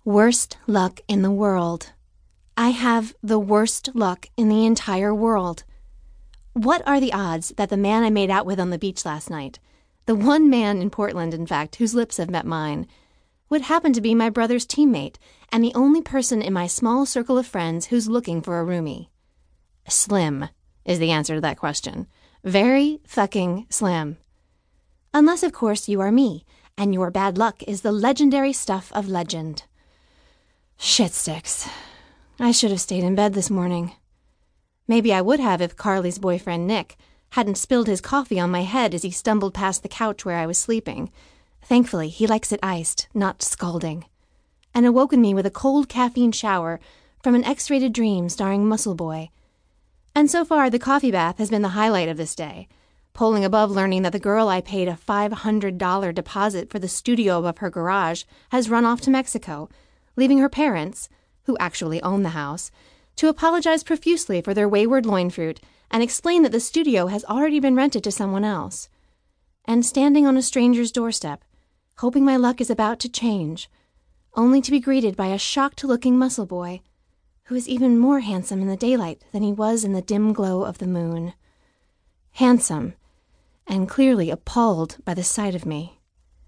Worst luck in the world. I have the worst luck in the entire world. What are the odds that the man I made out with on the beach last night, the one man in Portland, in fact, whose lips have met mine, would happen to be my brother's teammate and the only person in my small circle of friends who's looking for a roomie? Slim is the answer to that question. Very fucking slim. Unless, of course, you are me, and your bad luck is the legendary stuff of legend. Shit sticks. I should have stayed in bed this morning. Maybe I would have if Carly's boyfriend, Nick, hadn't spilled his coffee on my head as he stumbled past the couch where I was sleeping. Thankfully, he likes it iced, not scalding, and awoken me with a cold caffeine shower from an X-rated dream starring Muscle Boy. And so far, the coffee bath has been the highlight of this day, polling above learning that the girl I paid a $500 deposit for the studio above her garage has run off to Mexico, leaving her parents, who actually own the house, to apologize profusely for their wayward loinfruit and explain that the studio has already been rented to someone else. And standing on a stranger's doorstep, hoping my luck is about to change, only to be greeted by a shocked-looking muscle boy, who is even more handsome in the daylight than he was in the dim glow of the moon. Handsome, and clearly appalled by the sight of me.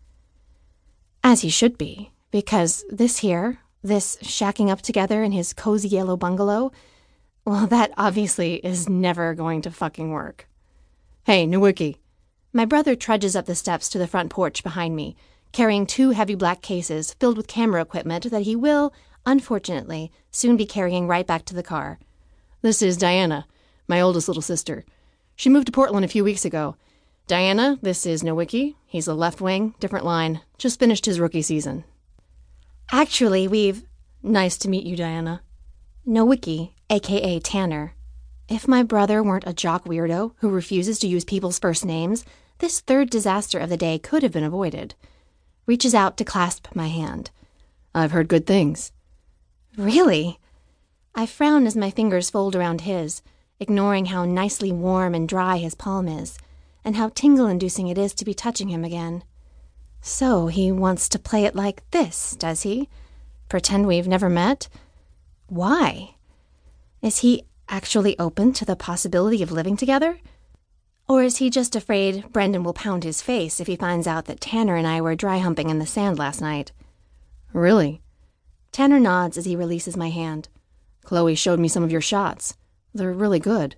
As he should be, because this shacking up together in his cozy yellow bungalow, well, that obviously is never going to fucking work. Hey, Nowicki. My brother trudges up the steps to the front porch behind me, carrying 2 heavy black cases filled with camera equipment that he will, unfortunately, soon be carrying right back to the car. This is Diana, my oldest little sister. She moved to Portland a few weeks ago. Diana, this is Nowicki. He's a left wing, different line. Just finished his rookie season. Actually, we've... Nice to meet you, Diana. Nowicki, a.k.a. Tanner. If my brother weren't a jock weirdo who refuses to use people's first names, this third disaster of the day could have been avoided. Reaches out to clasp my hand. I've heard good things. Really? I frown as my fingers fold around his, ignoring how nicely warm and dry his palm is, and how tingle-inducing it is to be touching him again. So he wants to play it like this, does he? Pretend we've never met? Why? Is he actually open to the possibility of living together? Or is he just afraid Brendan will pound his face if he finds out that Tanner and I were dry humping in the sand last night? Really? Tanner nods as he releases my hand. Chloe showed me some of your shots. They're really good.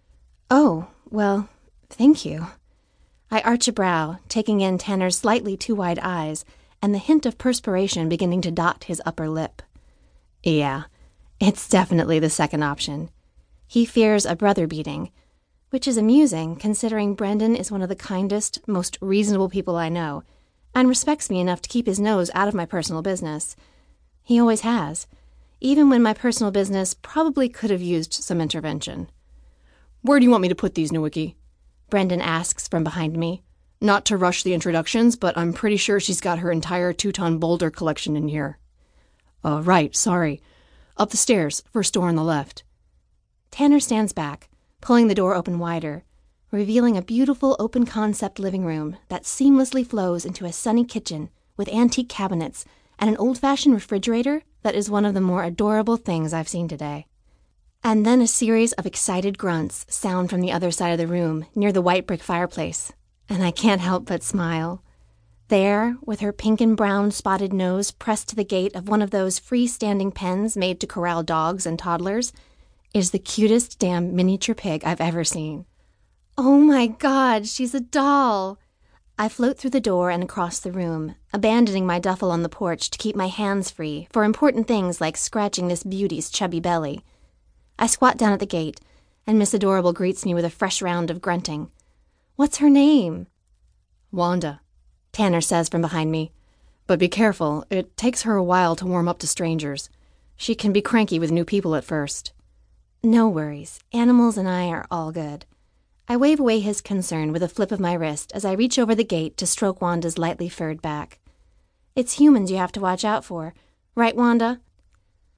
Oh, well, thank you. I arch a brow, taking in Tanner's slightly too wide eyes and the hint of perspiration beginning to dot his upper lip. Yeah, it's definitely the second option. He fears a brother beating, which is amusing considering Brendan is one of the kindest, most reasonable people I know, and respects me enough to keep his nose out of my personal business. He always has, even when my personal business probably could have used some intervention. Where do you want me to put these, Nowicki? Brendan asks from behind me. Not to rush the introductions, but I'm pretty sure she's got her entire Teuton boulder collection in here. Right, sorry. Up the stairs, first door on the left. Tanner stands back, pulling the door open wider, revealing a beautiful open-concept living room that seamlessly flows into a sunny kitchen with antique cabinets and an old-fashioned refrigerator that is one of the more adorable things I've seen today. And then a series of excited grunts sound from the other side of the room near the white brick fireplace, and I can't help but smile. There, with her pink and brown spotted nose pressed to the gate of one of those freestanding pens made to corral dogs and toddlers, is the cutest damn miniature pig I've ever seen. Oh my God, she's a doll! I float through the door and across the room, abandoning my duffel on the porch to keep my hands free for important things like scratching this beauty's chubby belly. I squat down at the gate, and Miss Adorable greets me with a fresh round of grunting. What's her name? Wanda, Tanner says from behind me. But be careful, it takes her a while to warm up to strangers. She can be cranky with new people at first. No worries, animals and I are all good. I wave away his concern with a flip of my wrist as I reach over the gate to stroke Wanda's lightly furred back. It's humans you have to watch out for. Right, Wanda?